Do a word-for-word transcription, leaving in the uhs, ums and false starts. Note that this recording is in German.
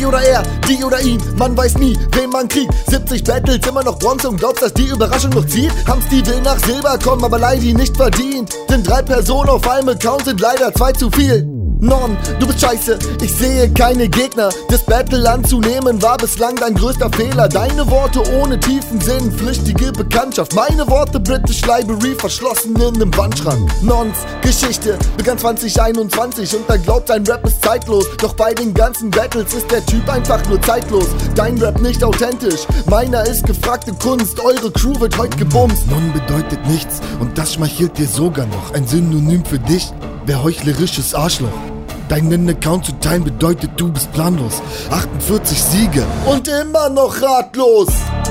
Sie oder er, die oder ihn, man weiß nie, wen man kriegt. siebzig Battles, immer noch Bronze und glaubst, dass die Überraschung noch zieht? Haben's die will nach Silber kommen, aber leider nicht verdient. Denn drei Personen auf einem Account sind leider zwei zu viel. Non, du bist scheiße, ich sehe keine Gegner. Das Battle anzunehmen war bislang dein größter Fehler. Deine Worte ohne tiefen Sinn, flüchtige Bekanntschaft. Meine Worte British Library, verschlossen in einem Wandschrank. Nons, Geschichte, begann zwanzig einundzwanzig und da glaubt dein Rap ist zeitlos. Doch bei den ganzen Battles ist der Typ einfach nur zeitlos. Dein Rap nicht authentisch, meiner ist gefragte Kunst. Eure Crew wird heute gebumst. Non bedeutet nichts und das schmeichelt dir sogar noch. Ein Synonym für dich wär heuchlerisches Arschloch. Deinen Account zu teilen bedeutet, du bist planlos. achtundvierzig Siege und immer noch ratlos.